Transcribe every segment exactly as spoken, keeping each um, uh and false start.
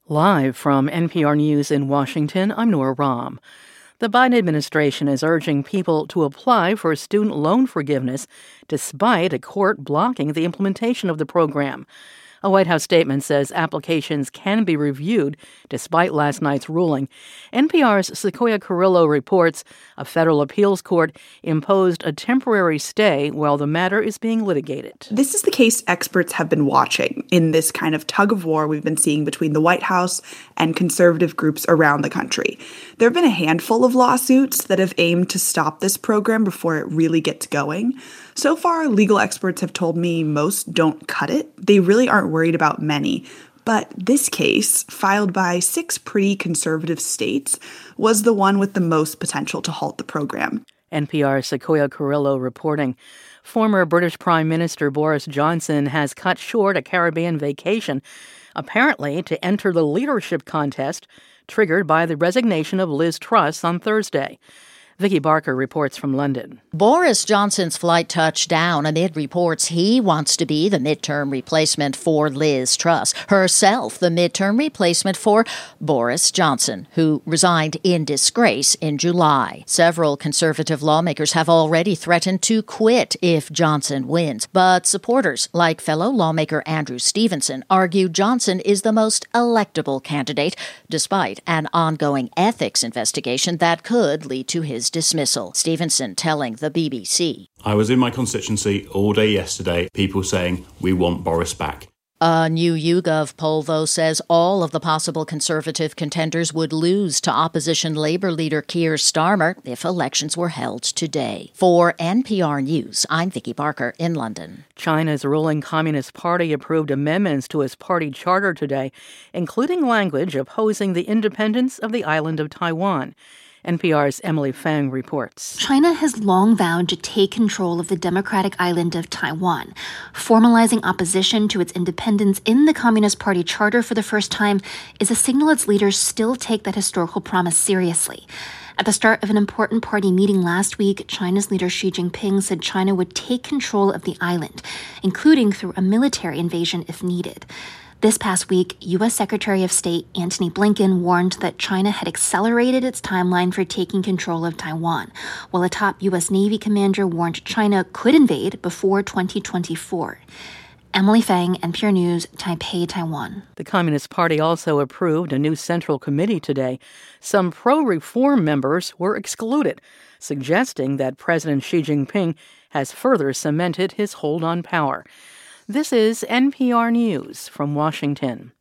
Live from N P R News in Washington, I'm Nora Rahm. The Biden administration is urging people to apply for student loan forgiveness despite a court blocking the implementation of the program. A White House statement says applications can be reviewed despite last night's ruling. N P R's Sequoia Carrillo reports a federal appeals court imposed a temporary stay while the matter is being litigated. This is the case experts have been watching in this kind of tug of war we've been seeing between the White House and conservative groups around the country. There have been a handful of lawsuits that have aimed to stop this program before it really gets going. So far, legal experts have told me most don't cut it. They really aren't worried about many. But this case, filed by six pretty conservative states, was the one with the most potential to halt the program. N P R's Sequoia Carrillo reporting. Former British Prime Minister Boris Johnson has cut short a Caribbean vacation, apparently to enter the leadership contest, triggered by the resignation of Liz Truss on Thursday. Vicky Barker reports from London. Boris Johnson's flight touched down amid reports he wants to be the midterm replacement for Liz Truss, herself the midterm replacement for Boris Johnson, who resigned in disgrace in July. Several conservative lawmakers have already threatened to quit if Johnson wins, but supporters like fellow lawmaker Andrew Stevenson argue Johnson is the most electable candidate, despite an ongoing ethics investigation that could lead to his dismissal. Stevenson telling the B B C. I was in my constituency all day yesterday, people saying, we want Boris back. A new YouGov poll, though, says all of the possible conservative contenders would lose to opposition Labour leader Keir Starmer if elections were held today. For N P R News, I'm Vicky Barker in London. China's ruling Communist Party approved amendments to its party charter today, including language opposing the independence of the island of Taiwan. N P R's Emily Fang reports. China has long vowed to take control of the democratic island of Taiwan. Formalizing opposition to its independence in the Communist Party charter for the first time is a signal its leaders still take that historical promise seriously. At the start of an important party meeting last week, China's leader Xi Jinping said China would take control of the island, including through a military invasion if needed. This past week, U S Secretary of State Antony Blinken warned that China had accelerated its timeline for taking control of Taiwan, while a top U S Navy commander warned China could invade before twenty twenty-four. Emily Fang, N P R News, Taipei, Taiwan. The Communist Party also approved a new central committee today. Some pro-reform members were excluded, suggesting that President Xi Jinping has further cemented his hold on power. This is N P R News from Washington.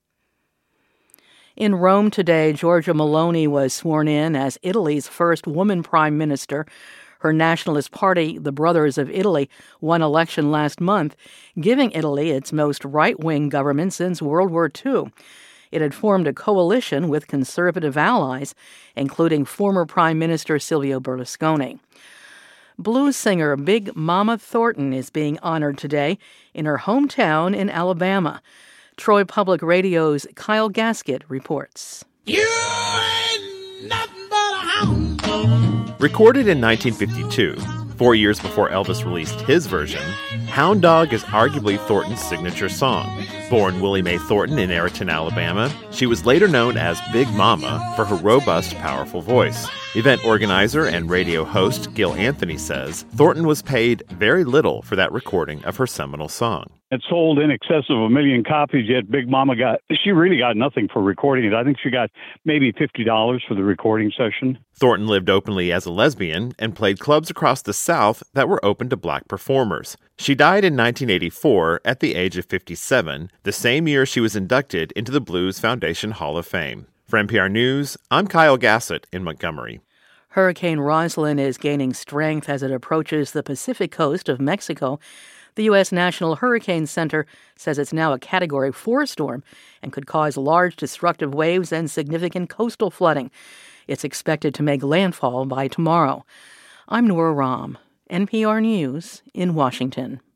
In Rome today, Giorgia Meloni was sworn in as Italy's first woman prime minister. Her nationalist party, the Brothers of Italy, won election last month, giving Italy its most right-wing government since World War Two. It had formed a coalition with conservative allies, including former Prime Minister Silvio Berlusconi. Blues singer Big Mama Thornton is being honored today in her hometown in Alabama. Troy Public Radio's Kyle Gaskett reports. You ain't nothing but a hound dog. Recorded in nineteen fifty-two, four years before Elvis released his version, Hound Dog is arguably Thornton's signature song. Born Willie Mae Thornton in Ayrton, Alabama, she was later known as Big Mama for her robust, powerful voice. Event organizer and radio host Gil Anthony says Thornton was paid very little for that recording of her seminal song. It sold in excess of a million copies, yet Big Mama got, she really got nothing for recording it. I think she got maybe fifty dollars for the recording session. Thornton lived openly as a lesbian and played clubs across the South that were open to black performers. She died in nineteen eighty-four at the age of fifty-seven, the same year she was inducted into the Blues Foundation Hall of Fame. For N P R News, I'm Kyle Gassett in Montgomery. Hurricane Rosalind is gaining strength as it approaches the Pacific coast of Mexico. The U S National Hurricane Center says it's now a Category four storm and could cause large destructive waves and significant coastal flooding. It's expected to make landfall by tomorrow. I'm Nora Rahm, N P R News in Washington.